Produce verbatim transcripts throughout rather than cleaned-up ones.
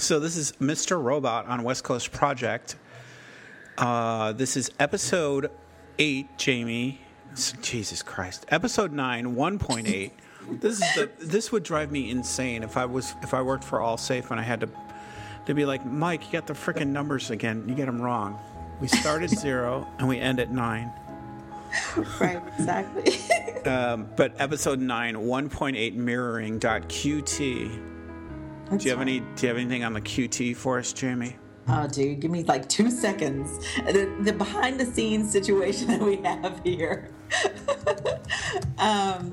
So this is Mister Robot on West Coast Project. Uh, this is episode eight, Jamie. Jesus Christ. Episode nine, one point eight. This is the. This would drive me insane if I was if I worked for Allsafe and I had to to be like, Mike, you got the freaking numbers again. You get them wrong. We start at zero and we end at nine. Right, exactly. um, but episode nine, one point eight mirroring dot Q T. That's do you have right. any? Do you have anything on the Q T for us, Jamie? Oh, dude, give me like two seconds. The, the behind the scenes situation that we have here. um,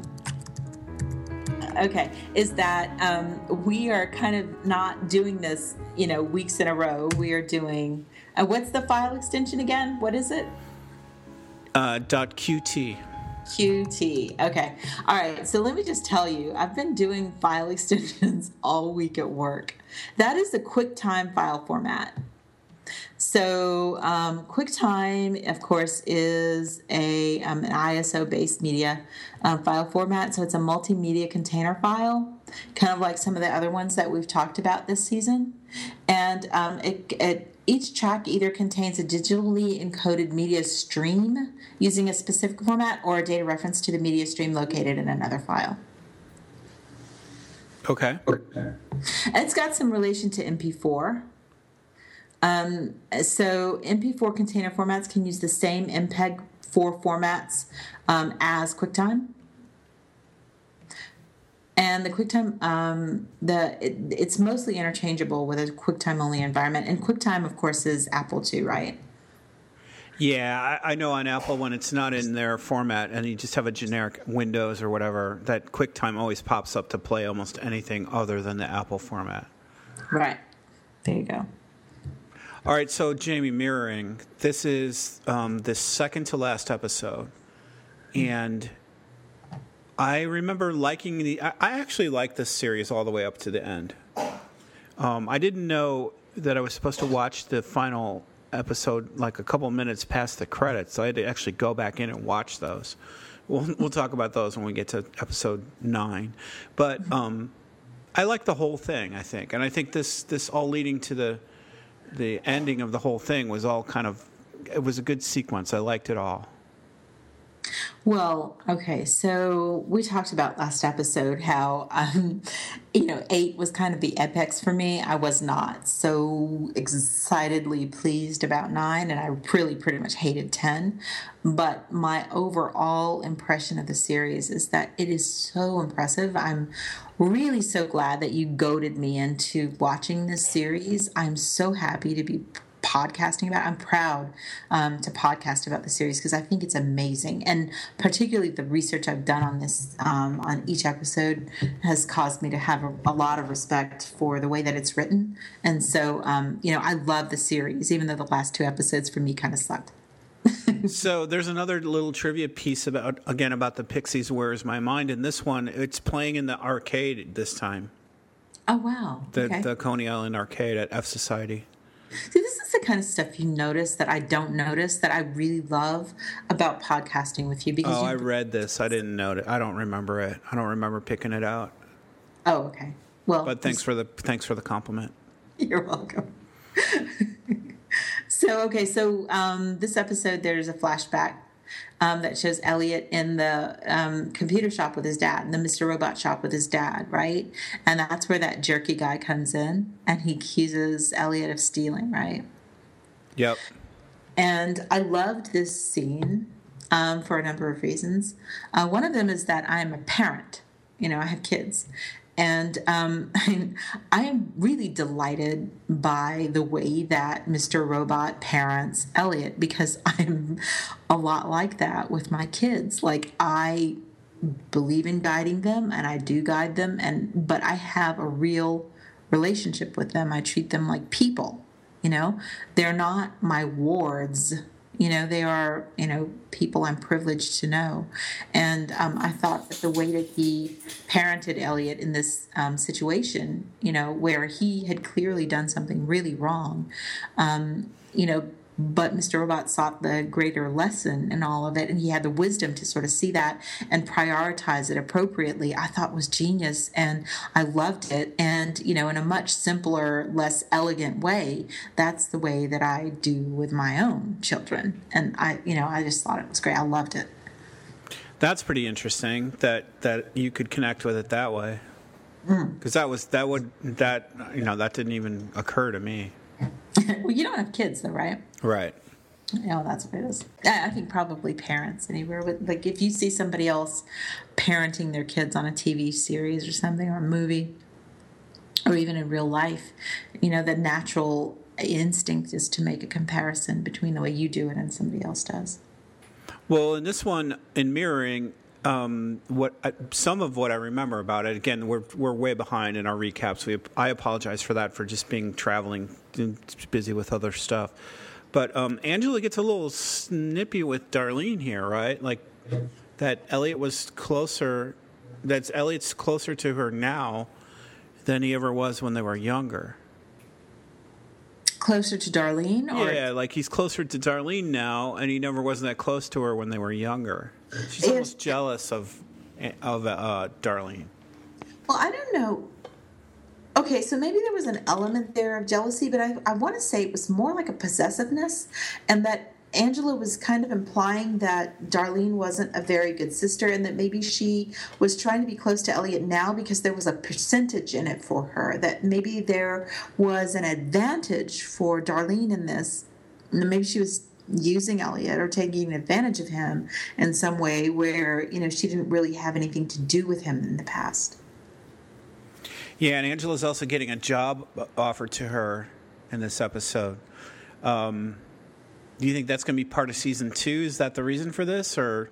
okay, is that um, we are kind of not doing this, you know, weeks in a row. We are doing. Uh, what's the file extension again? What is it? Uh, dot .qt. Q T. Okay. All right. So let me just tell you, I've been doing file extensions all week at work. That is a QuickTime file format. So um, QuickTime, of course, is a um, an I S O-based media um, file format. So it's a multimedia container file, kind of like some of the other ones that we've talked about this season. And um, it, it each track either contains a digitally encoded media stream using a specific format or a data reference to the media stream located in another file. Okay. And it's got some relation to M P four. Um, so M P four container formats can use the same M P E G four formats um, as QuickTime. And the QuickTime, um, the it, it's mostly interchangeable with a QuickTime-only environment. And QuickTime, of course, is Apple too, right? Yeah, I, I know on Apple when it's not in their format and you just have a generic Windows or whatever, that QuickTime always pops up to play almost anything other than the Apple format. Right. There you go. All right, so Jamie, mirroring. This is um, the second to last episode, and I remember liking the. I, I actually liked this series all the way up to the end. Um, I didn't know that I was supposed to watch the final episode like a couple minutes past the credits, so I had to actually go back in and watch those. We'll we'll talk about those when we get to episode nine, but um, I like the whole thing. I think, and I think this this all leading to the. The ending of the whole thing was all kind of, it was a good sequence. I liked it all. Well, okay, so we talked about last episode how, um, you know, eight was kind of the apex for me. I was not so excitedly pleased about nine, and I really pretty much hated ten. But my overall impression of the series is that it is so impressive. I'm really so glad that you goaded me into watching this series. I'm so happy to be podcasting about it. I'm proud um, to podcast about the series because I think it's amazing, and particularly the research I've done on this um, on each episode has caused me to have a, a lot of respect for the way that it's written. And so um, you know, I love the series even though the last two episodes for me kind of sucked. So there's another little trivia piece about, again, about the Pixies, Where Is My Mind? In this one, it's playing in the arcade this time. Oh wow. The, Okay. the Coney Island arcade at F Society. See, this is the kind of stuff you notice that I don't notice that I really love about podcasting with you. Because Oh, you... I read this. I didn't know it. I don't remember it. I don't remember picking it out. Oh, okay. Well, But thanks for the thanks for the compliment. You're welcome. So, okay, so um, this episode, there's a flashback um, that shows Elliot in the um, computer shop with his dad, in the Mister Robot shop with his dad, right? And that's where that jerky guy comes in, and he accuses Elliot of stealing, right? Yep. And I loved this scene um, for a number of reasons. Uh, one of them is that I'm a parent. You know, I have kids. And um, I am really delighted by the way that Mister Robot parents Elliot, because I'm a lot like that with my kids. Like, I believe in guiding them, and I do guide them, and but I have a real relationship with them. I treat them like people, you know? They're not my wards. You know, they are, you know, people I'm privileged to know. And um, I thought that the way that he parented Elliot in this um, situation, you know, where he had clearly done something really wrong, um, you know, but Mister Robot sought the greater lesson in all of it, and he had the wisdom to sort of see that and prioritize it appropriately. I thought was genius, and I loved it. And, you know, in a much simpler, less elegant way, that's the way that I do with my own children. And I, you know, I just thought it was great. I loved it. That's pretty interesting that, that you could connect with it that way. Because mm. that was, that would, that, you know, that didn't even occur to me. Well, you don't have kids, though, right? Right. You know, that's what it is. I think probably parents anywhere. But like, if you see somebody else parenting their kids on a T V series or something, or a movie, or even in real life, you know, the natural instinct is to make a comparison between the way you do it and somebody else does. Well, in this one, in Mirroring, Um, what I, some of what I remember about it, again, we're we're way behind in our recaps. We I apologize for that, for just being traveling, busy with other stuff. But um, Angela gets a little snippy with Darlene here, right? Like that Elliot was closer. That Elliot's closer to her now than he ever was when they were younger. Closer to Darlene? Or? Yeah, like he's closer to Darlene now, and he never was that close to her when they were younger. She's almost jealous of of uh, Darlene. Well, I don't know. Okay, so maybe there was an element there of jealousy, but I, I want to say it was more like a possessiveness, and that Angela was kind of implying that Darlene wasn't a very good sister, and that maybe she was trying to be close to Elliot now because there was a percentage in it for her, that maybe there was an advantage for Darlene in this. Maybe she was using Elliot or taking advantage of him in some way where, you know, she didn't really have anything to do with him in the past. Yeah, and Angela's also getting a job offered to her in this episode. Um, do you think that's going to be part of season two? Is that the reason for this, or,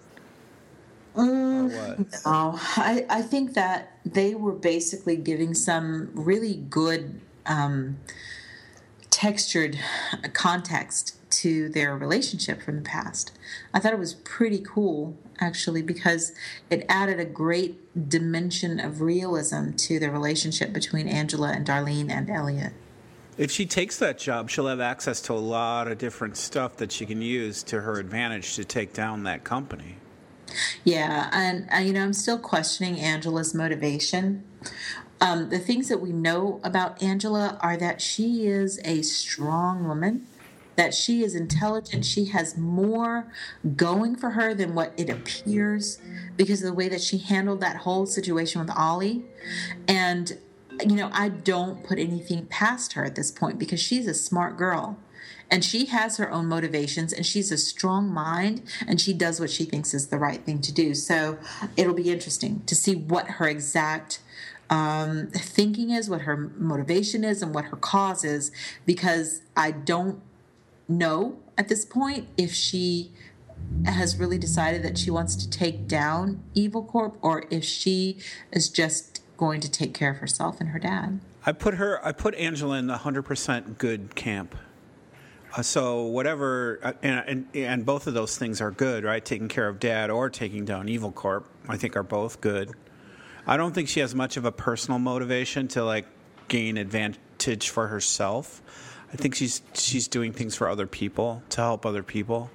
um, or what? No, I, I think that they were basically giving some really good um, textured context to their relationship from the past. I thought it was pretty cool, actually, because it added a great dimension of realism to the relationship between Angela and Darlene and Elliot. If she takes that job, she'll have access to a lot of different stuff that she can use to her advantage to take down that company. Yeah, and, uh, you know, I'm still questioning Angela's motivation. Um, the things that we know about Angela are that she is a strong woman, that she is intelligent. She has more going for her than what it appears because of the way that she handled that whole situation with Ollie. And, you know, I don't put anything past her at this point because she's a smart girl. And she has her own motivations, and she's a strong mind, and she does what she thinks is the right thing to do. So it'll be interesting to see what her exact um, thinking is, what her motivation is, and what her cause is, because I don't know at this point if she has really decided that she wants to take down Evil Corp, or if she is just going to take care of herself and her dad. I put her, I put Angela in the one hundred percent good camp. Uh, so whatever, uh, and, and and both of those things are good, right? Taking care of dad or taking down Evil Corp, I think, are both good. I don't think she has much of a personal motivation to like gain advantage for herself. I think she's she's doing things for other people, to help other people.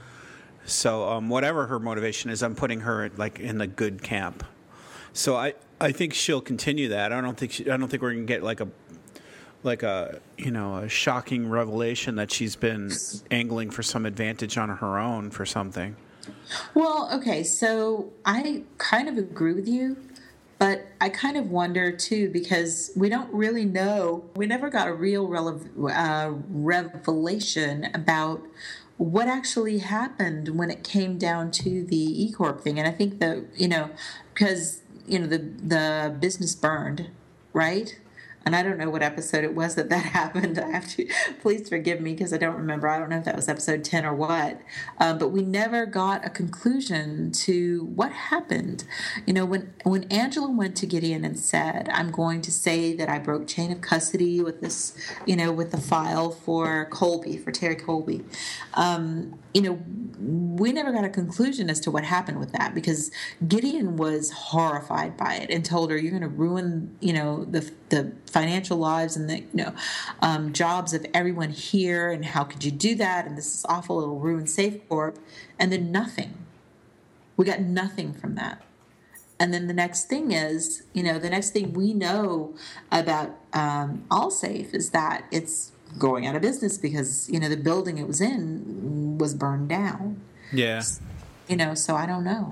So um, whatever her motivation is, I'm putting her like in the good camp. So I, I think she'll continue that. I don't think she, I don't think we're gonna get like a like a you know a shocking revelation that she's been angling for some advantage on her own for something. Well, okay, so I kind of agree with you. But I kind of wonder, too, because we don't really know. We never got a real rele- uh, revelation about what actually happened when it came down to the E-Corp thing. And I think that, you know, because, you know, the the business burned, right? And I don't know what episode it was that that happened. I have to, please forgive me because I don't remember. I don't know if that was episode ten or what. Um, but we never got a conclusion to what happened. You know, when when Angela went to Gideon and said, "I'm going to say that I broke chain of custody with this, you know, with the file for Colby, for Terry Colby," um, you know, we never got a conclusion as to what happened with that because Gideon was horrified by it and told her, "You're going to ruin, you know, the the financial lives and the you know um, jobs of everyone here, and how could you do that? And this is awful. It'll ruin SafeCorp. And then nothing. We got nothing from that. And then the next thing is, you know, the next thing we know about um, Allsafe is that it's going out of business because, you know, the building it was in was burned down. Yeah. You know, so I don't know.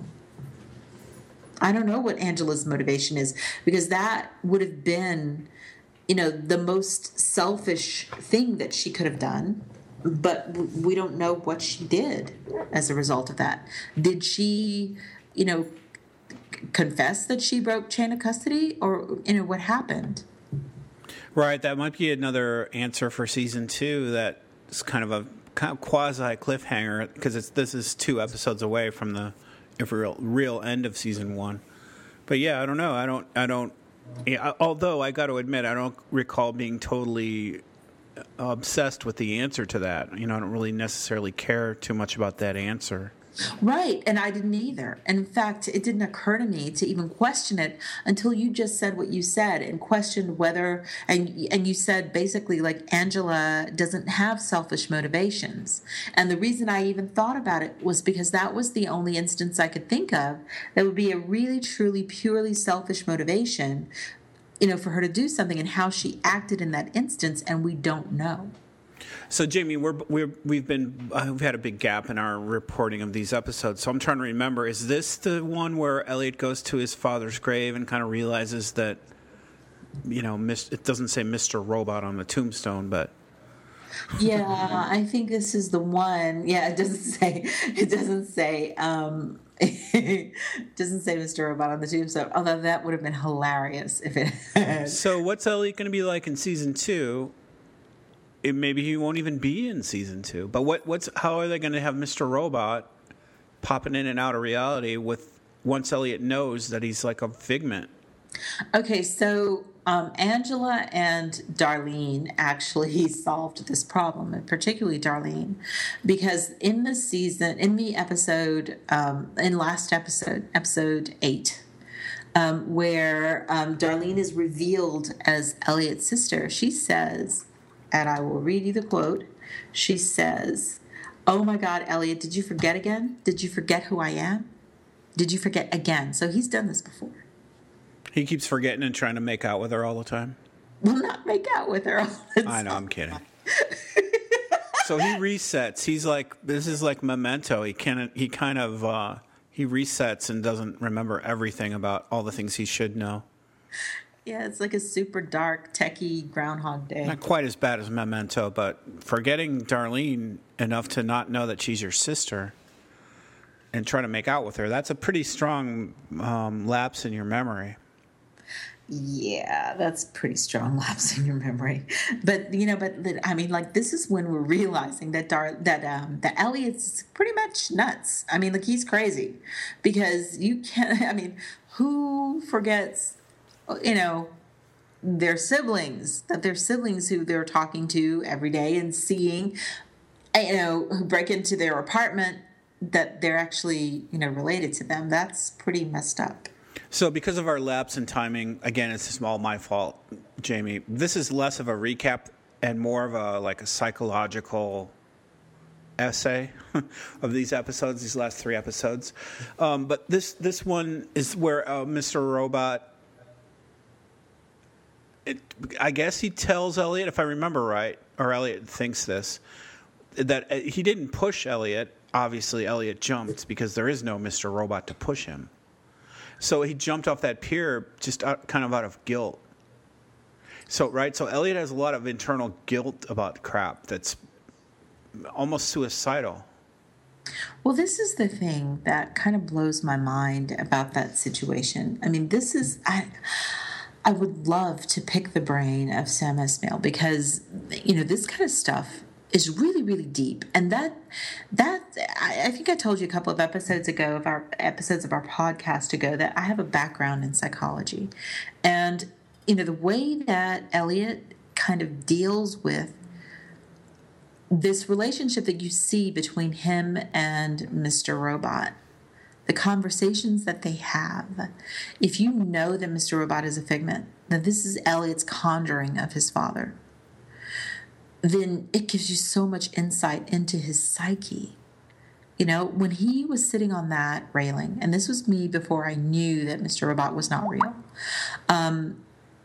I don't know what Angela's motivation is, because that would have been, you know, the most selfish thing that she could have done. But we don't know what she did as a result of that. Did she, you know, confess that she broke chain of custody, or you know what happened? Right, that might be another answer for season two. That's kind of a kind of quasi cliffhanger, because it's this is two episodes away from the real real end of season one. But yeah, I don't know. I don't. I don't. Yeah, although I got to admit, I don't recall being totally obsessed with the answer to that. You know, I don't really necessarily care too much about that answer. Right, and I didn't either. And in fact, it didn't occur to me to even question it until you just said what you said and questioned whether, and and you said basically like Angela doesn't have selfish motivations. And the reason I even thought about it was because that was the only instance I could think of that would be a really, truly, purely selfish motivation, you know, for her to do something, and how she acted in that instance, and we don't know. So, Jamie, we're, we're, we've been uh, we've had a big gap in our reporting of these episodes. So I'm trying to remember: is this the one where Elliot goes to his father's grave and kind of realizes that, you know, it doesn't say Mister Robot on the tombstone, but yeah, I think this is the one. Yeah, it doesn't say. It doesn't say. Um, it doesn't say Mister Robot on the tombstone. Although that would have been hilarious if it had. So, what's Elliot going to be like in season two? It, maybe he won't even be in season two. But what, what's how are they going to have Mister Robot popping in and out of reality with once Elliot knows that he's like a figment? Okay, so um, Angela and Darlene actually solved this problem, and particularly Darlene, because in the season, in the episode, um, in last episode, episode eight, um, where um, Darlene is revealed as Elliot's sister, she says, and I will read you the quote. She says, "Oh my God, Elliot, did you forget again? Did you forget who I am? Did you forget again?" So he's done this before. He keeps forgetting and trying to make out with her all the time. Well, not make out with her all the time. I know, I'm kidding. So he resets. He's like, this is like Memento. He can he kind of uh, he resets and doesn't remember everything about all the things he should know. Yeah, it's like a super dark, techie Groundhog Day. Not quite as bad as Memento, but forgetting Darlene enough to not know that she's your sister and trying to make out with her, that's a pretty strong um, lapse in your memory. Yeah, that's pretty strong lapse in your memory. But, you know, but I mean, like, this is when we're realizing that Dar- that um, that Elliot's pretty much nuts. I mean, like, he's crazy. Because you can't, I mean, who forgets, you know, their siblings, that their siblings who they're talking to every day and seeing, you know, who break into their apartment, that they're actually, you know, related to them. That's pretty messed up. So because of our lapse in timing, again, it's just all my fault, Jamie. This is less of a recap and more of a like a psychological essay of these episodes, these last three episodes. Um, but this this one is where uh, Mister Robot, it, I guess he tells Elliot, if I remember right, or Elliot thinks this, that he didn't push Elliot. Obviously, Elliot jumped because there is no Mister Robot to push him. So he jumped off that pier just out, kind of out of guilt. So, right? So Elliot has a lot of internal guilt about crap that's almost suicidal. Well, this is the thing that kind of blows my mind about that situation. I mean, this is... I, I would love to pick the brain of Sam Esmail because, you know, this kind of stuff is really, really deep. And that, that I, I think I told you a couple of episodes ago, of our episodes of our podcast ago, that I have a background in psychology. And, you know, the way that Elliot kind of deals with this relationship that you see between him and Mister Robot, the conversations that they have, if you know that Mister Robot is a figment, that this is Elliot's conjuring of his father, then it gives you so much insight into his psyche. You know, when he was sitting on that railing, and this was me before I knew that Mister Robot was not real, um,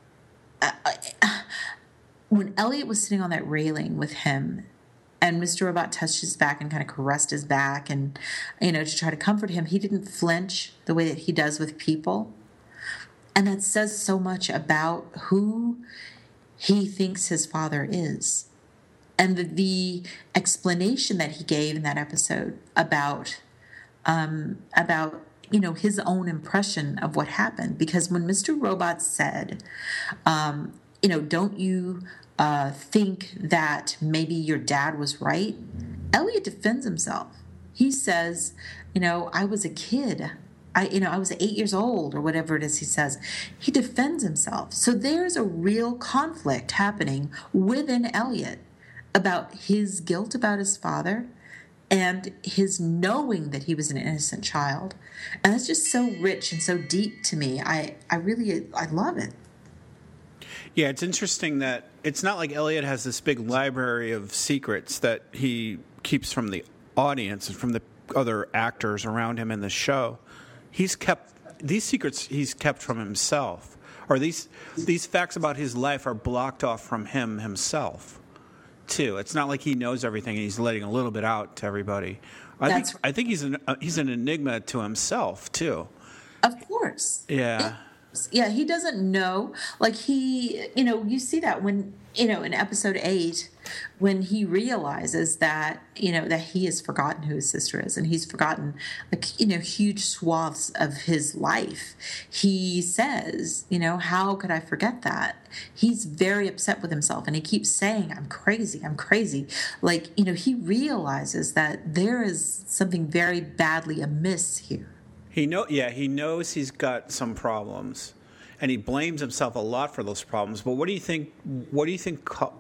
I, I, when Elliot was sitting on that railing with him, and Mister Robot touched his back and kind of caressed his back and, you know, to try to comfort him, he didn't flinch the way that he does with people. And that says so much about who he thinks his father is. And the, the explanation that he gave in that episode about, um, about, you know, his own impression of what happened. Because when Mister Robot said, um, you know, don't you uh, think that maybe your dad was right? Elliot defends himself. He says, you know, I was a kid. I, you know, I was eight years old or whatever it is he says. He defends himself. So there's a real conflict happening within Elliot about his guilt about his father and his knowing that he was an innocent child. And that's just so rich and so deep to me. I, I really, I love it. Yeah, it's interesting that it's not like Elliot has this big library of secrets that he keeps from the audience and from the other actors around him in the show. He's kept these secrets he's kept from himself, or these these facts about his life are blocked off from him himself. Too. It's not like he knows everything and he's letting a little bit out to everybody. I That's think I think he's an uh, he's an enigma to himself too. Of course. Yeah. Yeah, he doesn't know. Like he, you know, you see that when, you know, in episode eight, when he realizes that, you know, that he has forgotten who his sister is and he's forgotten, like, you know, huge swaths of his life. He says, you know, how could I forget that? He's very upset with himself and he keeps saying, I'm crazy, I'm crazy. Like, you know, he realizes that there is something very badly amiss here. He know, yeah, he knows he's got some problems, and he blames himself a lot for those problems. But what do you think? What do you think co-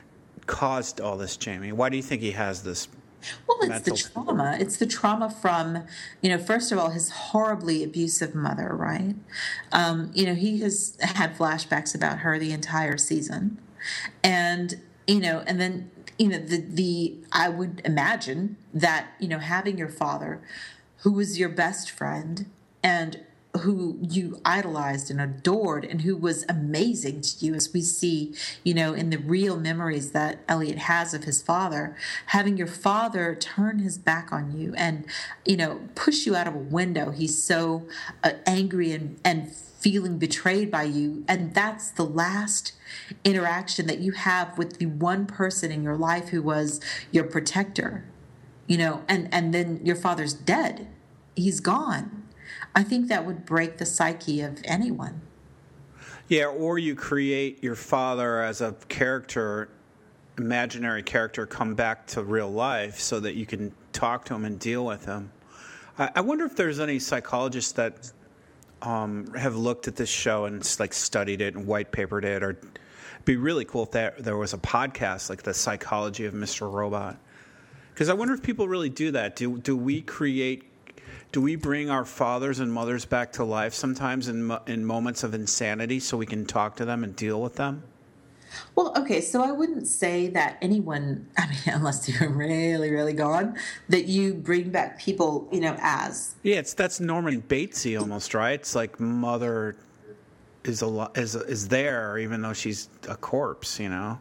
caused all this, Jamie? Why do you think he has this? Well, it's mental... the trauma. It's the trauma from, you know, first of all, his horribly abusive mother, right? Um, you know, he has had flashbacks about her the entire season, and you know, and then you know, the the I would imagine that you know, having your father, who was your best friend and who you idolized and adored and who was amazing to you, as we see, you know, in the real memories that Elliot has of his father, having your father turn his back on you and, you know, push you out of a window. He's so uh, angry and, and feeling betrayed by you. And that's the last interaction that you have with the one person in your life who was your protector. You know, and, and then your father's dead. He's gone. I think that would break the psyche of anyone. Yeah, or you create your father as a character, imaginary character, come back to real life so that you can talk to him and deal with him. I, I wonder if there's any psychologists that um, have looked at this show and like studied it and white papered it, or it'd be really cool if there, there was a podcast like The Psychology of Mister Robot. Because I wonder if people really do that. Do do we create, do we bring our fathers and mothers back to life sometimes in in moments of insanity so we can talk to them and deal with them? Well, okay, so I wouldn't say that anyone, I mean, unless you're really, really gone, that you bring back people, you know, as. Yeah, it's that's Norman Batesy almost, right? It's like mother is a is is there even though she's a corpse, you know.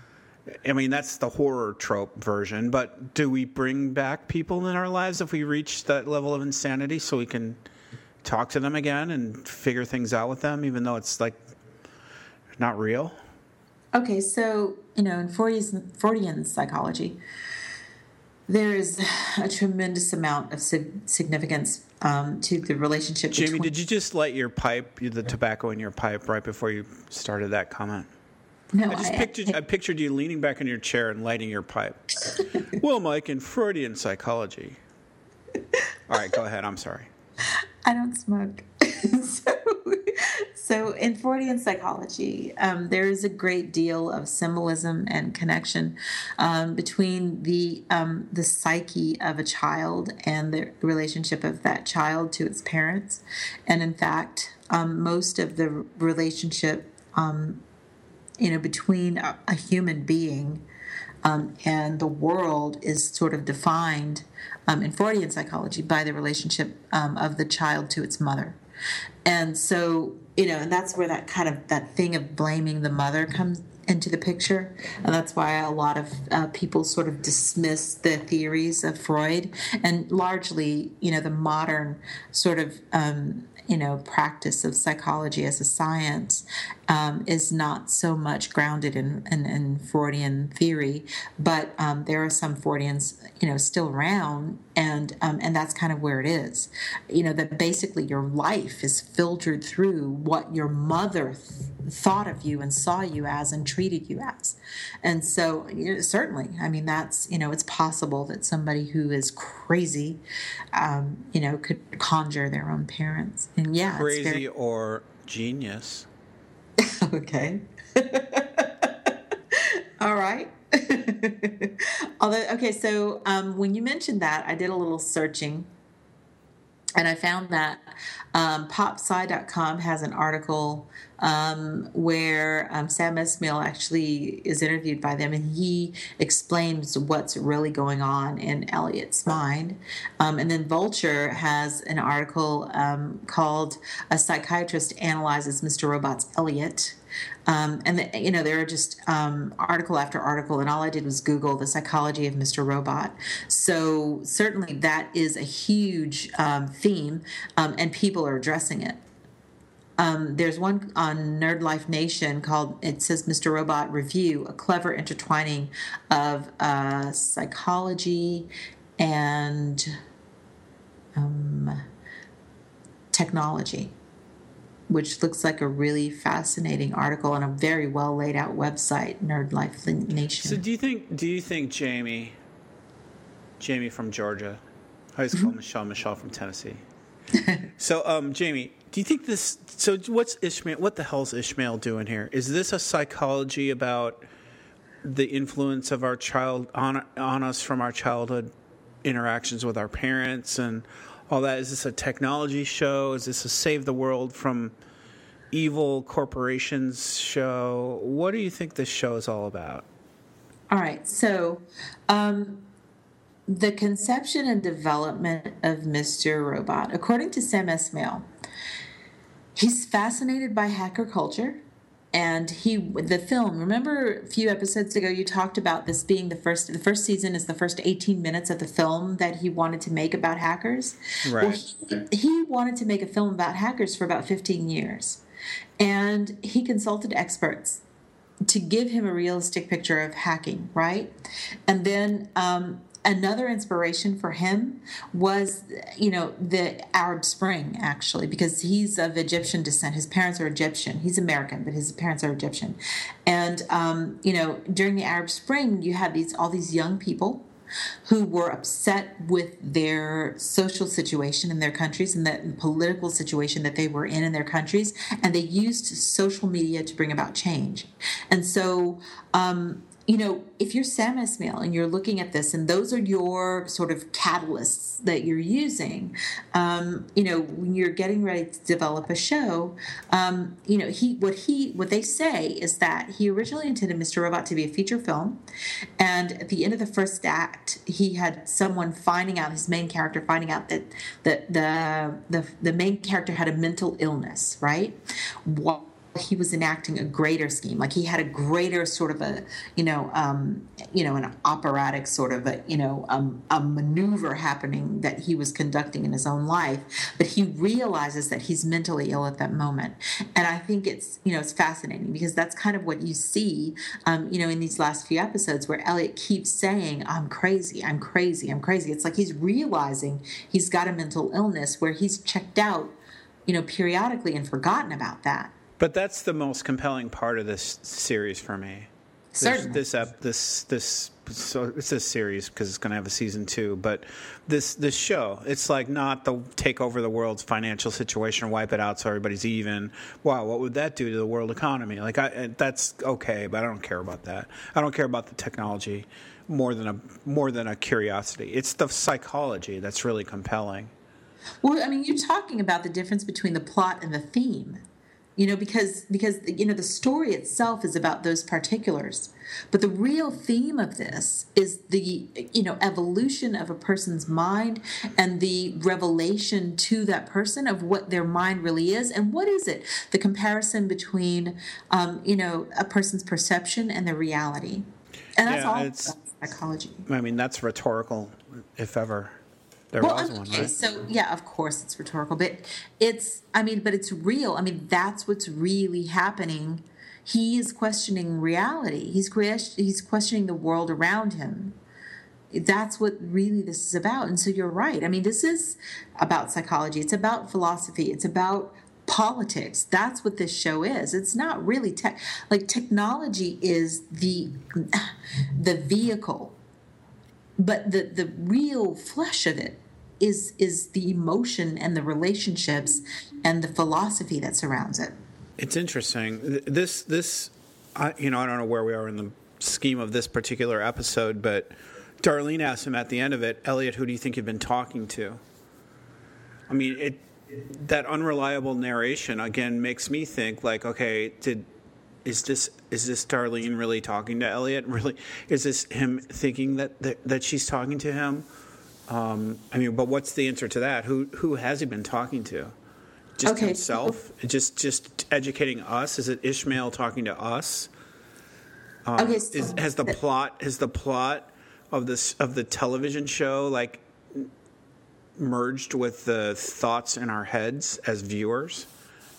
I mean, that's the horror trope version, but do we bring back people in our lives if we reach that level of insanity so we can talk to them again and figure things out with them, even though it's like not real? Okay, so, you know, in Freudian psychology, there is a tremendous amount of significance um, to the relationship Jamie, between... did you just light your pipe, the tobacco in your pipe, right before you started that comment? No, I just I, pictured I, I pictured you leaning back in your chair and lighting your pipe. Well, Mike, in Freudian psychology. All right, go ahead. I'm sorry. I don't smoke. so, So, in Freudian psychology, um, there is a great deal of symbolism and connection um, between the um, the psyche of a child and the relationship of that child to its parents. And in fact, um, most of the relationship, um, you know, between a, a human being um, and the world is sort of defined um, in Freudian psychology by the relationship um, of the child to its mother. And so, you know, and that's where that kind of that thing of blaming the mother comes into the picture. And that's why a lot of uh, people sort of dismiss the theories of Freud. And largely, you know, the modern sort of, um, you know, practice of psychology as a science um, is not so much grounded in, in, in Freudian theory, but um, there are some Freudians, you know, still around, and um, and that's kind of where it is. You know, that basically your life is filtered through what your mother th- thought of you and saw you as and treated you as. And so, you know, certainly, I mean, that's, you know, it's possible that somebody who is crazy, um, you know, could conjure their own parents. And yeah, crazy it's very... or genius. Okay. All right. Although, okay, so um, when you mentioned that, I did a little searching, and I found that um, pop sci dot com has an article um, where um, Sam Esmail actually is interviewed by them, and he explains what's really going on in Elliot's mind. Um, and then Vulture has an article um, called "A Psychiatrist Analyzes Mister Robot's Elliot." Um, and, the, you know, there are just um, article after article, and all I did was Google the psychology of Mister Robot. So certainly that is a huge um, theme, um, and people are addressing it. Um, there's one on Nerd Life Nation called, it says Mister Robot Review, a clever intertwining of uh, psychology and um, technology, which looks like a really fascinating article on a very well laid out website, Nerd Life Nation. So do you think do you think Jamie Jamie from Georgia, high school, mm-hmm. Michelle Michelle from Tennessee. So um, Jamie, do you think this so what's Ishmael what the hell's Ishmael doing here? Is this a psychology about the influence of our child on on us from our childhood interactions with our parents and all that? Is this a technology show? Is this a save the world from evil corporations show? What do you think this show is all about? All right. So um, the conception and development of Mister Robot, according to Sam Esmail, he's fascinated by hacker culture. And he, the film, remember a few episodes ago you talked about this being the first, the first season is the first eighteen minutes of the film that he wanted to make about hackers. Right. Well, he, he wanted to make a film about hackers for about fifteen years. And he consulted experts to give him a realistic picture of hacking, right? And then um, another inspiration for him was, you know, the Arab Spring, actually, because he's of Egyptian descent. His parents are Egyptian. He's American, but his parents are Egyptian. And, um, you know, during the Arab Spring, you had these all these young people who were upset with their social situation in their countries and the political situation that they were in in their countries, and they used social media to bring about change. And so, um, you know, if you're Sam Esmail and you're looking at this and those are your sort of catalysts that you're using, um, you know, when you're getting ready to develop a show, um, you know, he what he what they say is that he originally intended Mister Robot to be a feature film, and at the end of the first act, he had someone finding out, his main character finding out that the the the, the main character had a mental illness, right? What he was enacting a greater scheme, like he had a greater sort of a, you know, um, you know, an operatic sort of a, you know, um, a maneuver happening that he was conducting in his own life, but he realizes that he's mentally ill at that moment. And I think it's, you know, it's fascinating because that's kind of what you see, um, you know, in these last few episodes where Elliot keeps saying, I'm crazy, I'm crazy, I'm crazy. It's like he's realizing he's got a mental illness where he's checked out, you know, periodically and forgotten about that. But that's the most compelling part of this series for me. Certainly. This this, this this so it's a series because it's going to have a season two. But this this show, it's like not the take over the world's financial situation or wipe it out so everybody's even. Wow, what would that do to the world economy? Like I, that's okay, but I don't care about that. I don't care about the technology more than a more than a curiosity. It's the psychology that's really compelling. Well, I mean, you're talking about the difference between the plot and the theme. You know, because because you know the story itself is about those particulars, but the real theme of this is the you know evolution of a person's mind and the revelation to that person of what their mind really is and what is it. The comparison between um, you know a person's perception and their reality, and that's yeah, all it's, about psychology. I mean, that's rhetorical, if ever. There well, was okay, one, right? So yeah, of course it's rhetorical, but it's I mean, but it's real. I mean, that's what's really happening. He is questioning reality. He's he's questioning the world around him. That's what really this is about. And so you're right. I mean, this is about psychology. It's about philosophy. It's about politics. That's what this show is. It's not really tech. Like technology is the the vehicle. But the, the real flesh of it is is the emotion and the relationships and the philosophy that surrounds it. It's interesting. This this, I, you know, I don't know where we are in the scheme of this particular episode, but Darlene asked him at the end of it, Elliot, who do you think you've been talking to? I mean, it that unreliable narration again makes me think like, okay, did. Is this is this Darlene really talking to Elliot? Really, is this him thinking that that, that she's talking to him? Um, I mean, but what's the answer to that? Who who has he been talking to? Just okay. himself? Just just educating us? Is it Ishmael talking to us? Um, okay. So is, has the plot has the plot of this of the television show like merged with the thoughts in our heads as viewers?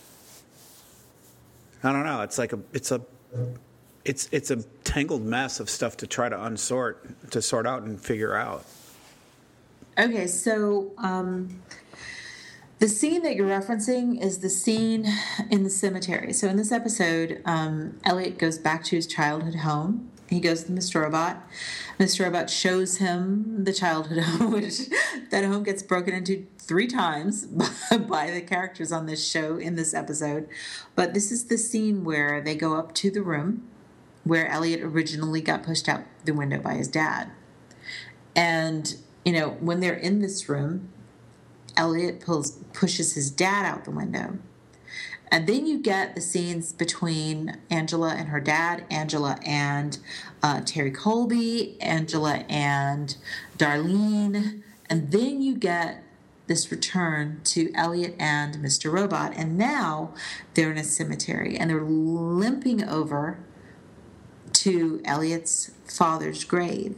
I don't know. It's like a, it's a, it's it's a tangled mess of stuff to try to unsort, to sort out and figure out. Okay, so um, the scene that you're referencing is the scene in the cemetery. So in this episode, um, Elliot goes back to his childhood home. He goes to Mister Robot. Mister Robot shows him the childhood home, which that home gets broken into three times by the characters on this show in this episode. But this is the scene where they go up to the room where Elliot originally got pushed out the window by his dad. And, you know, when they're in this room, Elliot pulls, pushes his dad out the window. And then you get the scenes between Angela and her dad, Angela and uh, Terry Colby, Angela and Darlene. And then you get this return to Elliot and Mister Robot. And now they're in a cemetery and they're limping over to Elliot's father's grave.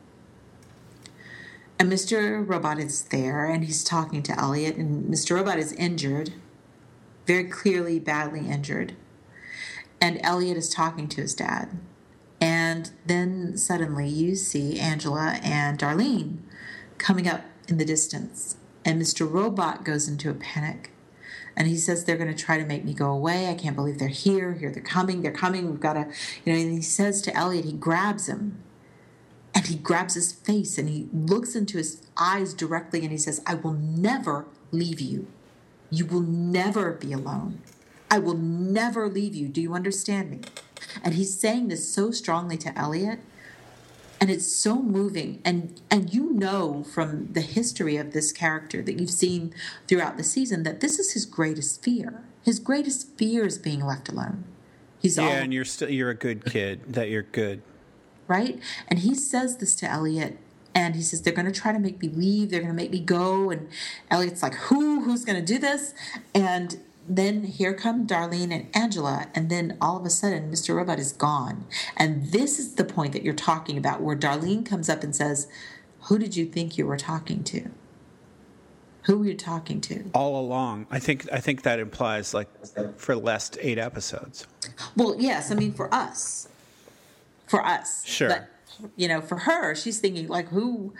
And Mister Robot is there and he's talking to Elliot. And Mister Robot is injured. Very clearly badly injured. And Elliot is talking to his dad. And then suddenly you see Angela and Darlene coming up in the distance. And Mister Robot goes into a panic. And he says, they're going to try to make me go away. I can't believe they're here. Here, they're coming. They're coming. We've got to, you know, and he says to Elliot, he grabs him. And he grabs his face and he looks into his eyes directly and he says, I will never leave you. You will never be alone. I will never leave you. Do you understand me? And he's saying this so strongly to Elliot. And it's so moving. And and you know from the history of this character that you've seen throughout the season that this is his greatest fear. His greatest fear is being left alone. He's yeah, all, and you're still you're a good kid. That you're good, right? And he says this to Elliot. And he says, they're going to try to make me leave. They're going to make me go. And Elliot's like, who? Who's going to do this? And then here come Darlene and Angela. And then all of a sudden, Mister Robot is gone. And this is the point that you're talking about, where Darlene comes up and says, who did you think you were talking to? Who were you talking to? all along. I think I think that implies like for the last eight episodes. Well, yes. I mean, for us. For us. Sure. But, you know, for her, she's thinking, like, who,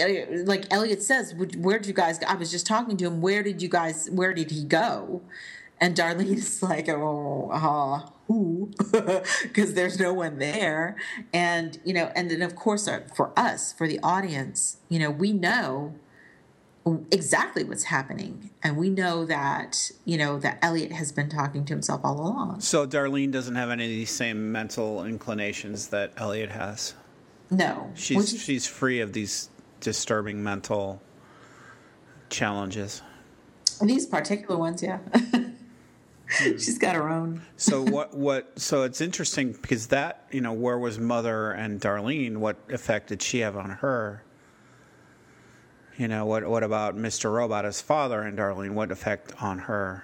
like Elliot says, where'd you guys go? I was just talking to him. Where did you guys, where did he go? and Darlene is like, oh, uh, who? Because there's no one there. And, you know, and then, of course, uh, for us, for the audience, you know, we know exactly what's happening. And we know that, you know, that Elliot has been talking to himself all along. So Darlene doesn't have any of these same mental inclinations that Elliot has. No. She's is, she's free of these disturbing mental challenges. These particular ones, yeah. She's got her own. So what? What? So it's interesting because that, you know, where was Mother and Darlene? What effect did she have on her? You know, what? What about Mister Robot as father and Darlene? What effect on her?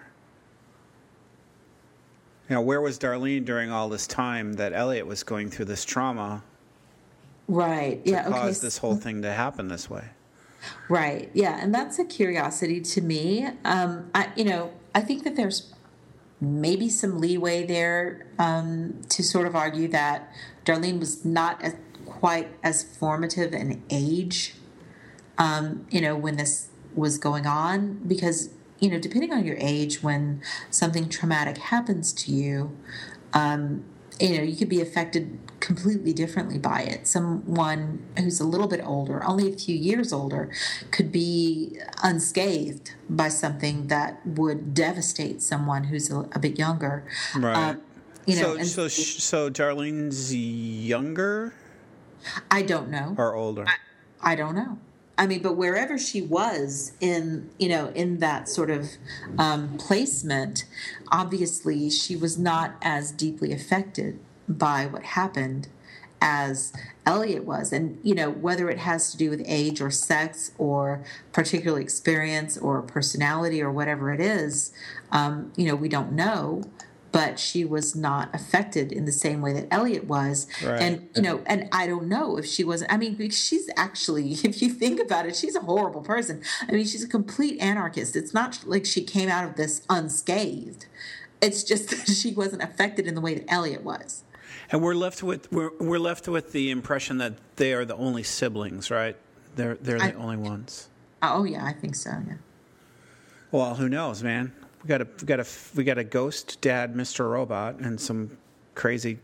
You know, where was Darlene during all this time that Elliot was going through this trauma? Right. To yeah. cause okay. this whole thing to happen this way. Right. Yeah, and that's a curiosity to me. Um, I, you know, I think that there's maybe some leeway there um, to sort of argue that Darlene was not as, quite as formative in age, um, you know, when this was going on, because, you know, depending on your age, when something traumatic happens to you, um, you know, you could be affected completely differently by it. Someone who's a little bit older, only a few years older, could be unscathed by something that would devastate someone who's a, a bit younger. Right. Um, you know, so, and so, so Darlene's younger? I don't know. Or older? I, I don't know. I mean, but wherever she was in, you know, in that sort of um, placement, obviously she was not as deeply affected by what happened as Elliot was. And, you know, whether it has to do with age or sex or particular experience or personality or whatever it is, um, you know, we don't know. But she was not affected in the same way that Elliot was. Right. And, you know, and I don't know if she wasn't. I mean, she's actually, if you think about it, she's a horrible person. I mean, she's a complete anarchist. It's not like she came out of this unscathed. It's just that she wasn't affected in the way that Elliot was. And we're left with we're we're left with the impression that they are the only siblings, right? They're they're the I, only ones. Oh yeah, I think so. Yeah. Well, who knows, man? We got a we got a we got a ghost dad, Mister Robot, and some crazy.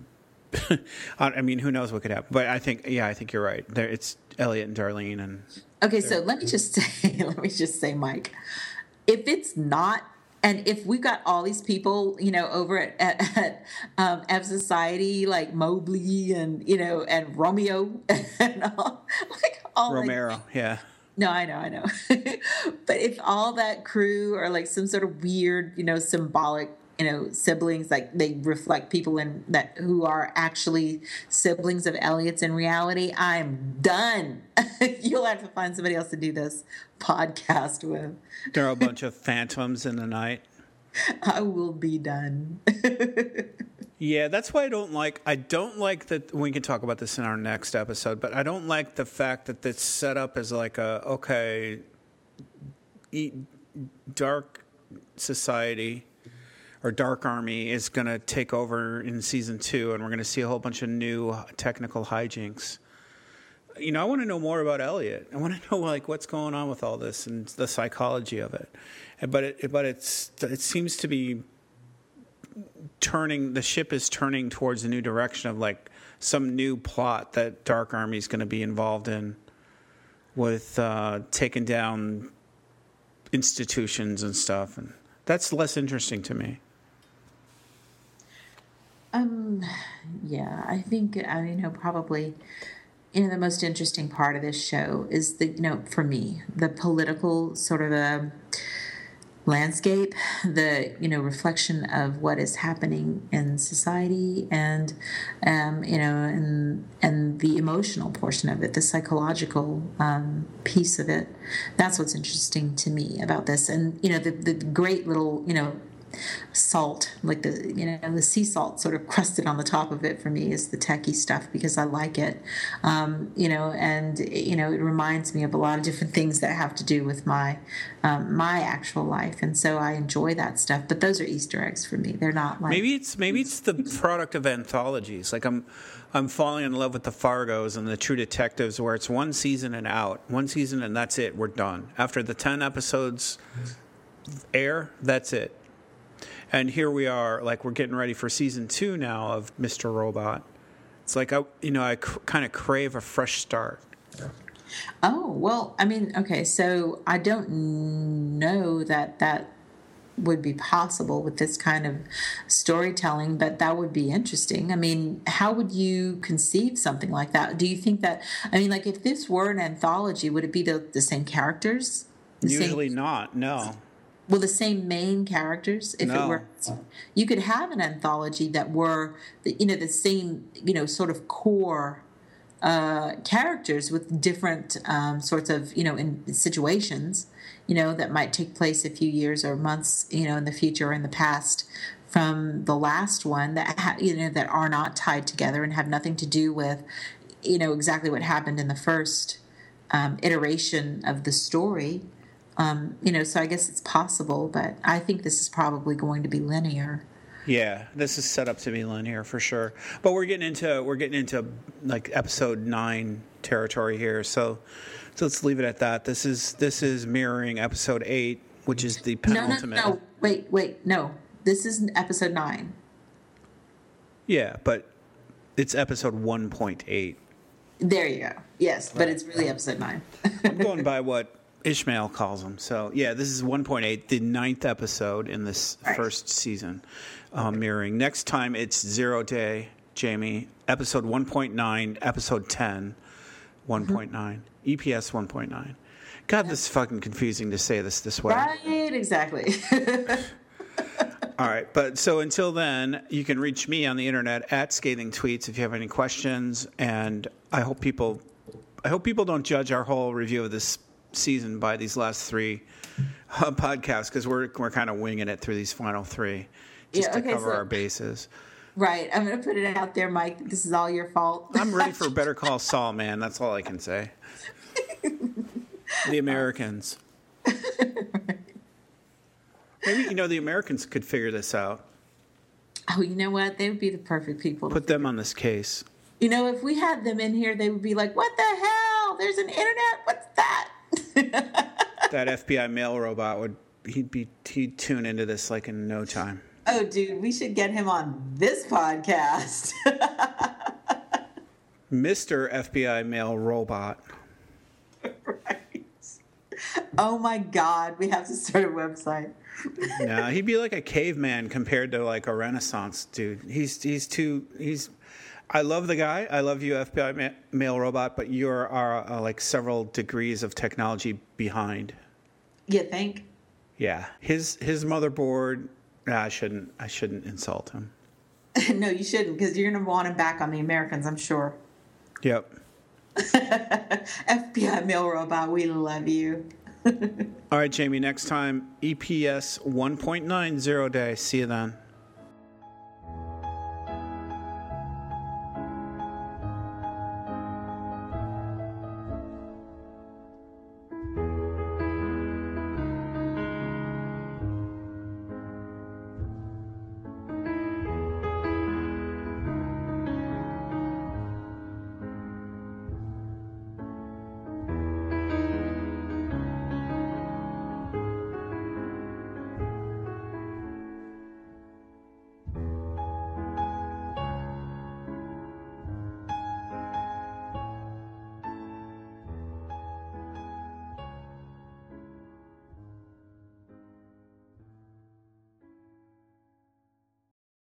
I mean, who knows what could happen? But I think, yeah, I think you're right. There, it's Elliot and Darlene, and okay. So let me just say, let me just say, Mike, if it's not, and if we've got all these people, you know, over at at, at um, F Society, like Mobley and you know, and Romeo, and all, like all Romero, like, yeah. No, I know, I know. But if all that crew are like some sort of weird, you know, symbolic, you know, siblings, like they reflect people in that who are actually siblings of Elliot's in reality, I'm done. You'll have to find somebody else to do this podcast with. There are a bunch of phantoms in the night. I will be done. Yeah, that's why I don't like, I don't like that, we can talk about this in our next episode, but I don't like the fact that it's set up as like a, okay, dark society or dark army is going to take over in season two, and we're going to see a whole bunch of new technical hijinks. You know, I want to know more about Elliot. I want to know like what's going on with all this and the psychology of it. But it, but it's, it seems to be turning, the ship is turning towards a new direction of like some new plot that Dark Army is going to be involved in with uh, taking down institutions and stuff, and that's less interesting to me. Um, yeah, I think I you know probably you know the most interesting part of this show is the you know for me the political sort of a landscape, the you know reflection of what is happening in society, and um, you know, and and the emotional portion of it, the psychological um, piece of it. That's what's interesting to me about this, and you know, the the great little you know salt, like the you know the sea salt sort of crusted on the top of it for me is the techie stuff because I like it, um, you know, and you know it reminds me of a lot of different things that have to do with my um, my actual life, and so I enjoy that stuff. But those are Easter eggs for me. They're not like maybe it's maybe it's the product of anthologies. Like I'm I'm falling in love with the Fargos and the True Detectives, where it's one season and out, one season and that's it. We're done after the ten episodes air. That's it. And here we are, like we're getting ready for season two now of Mister Robot. It's like, I, you know, I cr- kind of crave a fresh start. Oh, well, I mean, okay, so I don't know that that would be possible with this kind of storytelling, but that would be interesting. I mean, how would you conceive something like that? Do you think that, I mean, like if this were an anthology, would it be the, the same characters? The Usually same, not, no. well, the same main characters, if No. it were, you could have an anthology that were, the, you know, the same, you know, sort of core uh, characters with different um, sorts of, you know, in situations, you know, that might take place a few years or months, you know, in the future or in the past from the last one that, ha- you know, that are not tied together and have nothing to do with, you know, exactly what happened in the first um, iteration of the story. Um, you know, so I guess it's possible, but I think this is probably going to be linear. Yeah, this is set up to be linear for sure. But we're getting into we're getting into like episode nine territory here, so so let's leave it at that. This is this is mirroring episode eight, which is the penultimate. No, no, no. Wait, wait, no. This is episode nine. Yeah, but it's episode one point eight. There you go. Yes, but it's really episode nine. I'm going by what Ishmael calls them. So, yeah, this is one point eight, the ninth episode in this right. first season, um, mirroring. Next time, it's Zero Day, Jamie, episode one point nine, episode ten, one point nine, mm-hmm. E P S one point nine. God, this is fucking confusing to say this this way. Right, exactly. All right, but so until then, you can reach me on the internet at Scathing Tweets if you have any questions, and I hope people, I hope people don't judge our whole review of this season by these last three uh, podcasts, because we're we're kind of winging it through these final three just yeah, okay, to cover so, our bases. Right, I'm going to put it out there, Mike. This is all your fault. I'm ready for Better Call Saul, man. That's all I can say. The Americans. Maybe, you know, the Americans could figure this out. Oh, you know what? They would be the perfect people. Put them on this case. You know, if we had them in here, they would be like, what the hell? There's an internet? What's that? That F B I mail robot would, he'd be, he'd tune into this like in no time. Oh, dude, we should get him on this podcast. Mister F B I mail robot. Right. Oh my God, we have to start a website. No, he'd be like a caveman compared to like a Renaissance dude. He's he's too he's. I love the guy. I love you, F B I ma- mail robot, but you are uh, like several degrees of technology behind. You think? Yeah, his his motherboard. Nah, I shouldn't. I shouldn't insult him. No, you shouldn't, because you're gonna want him back on the Americans, I'm sure. Yep. F B I mail robot, we love you. All right, Jamie. Next time, E P S one point nine, zero day. See you then.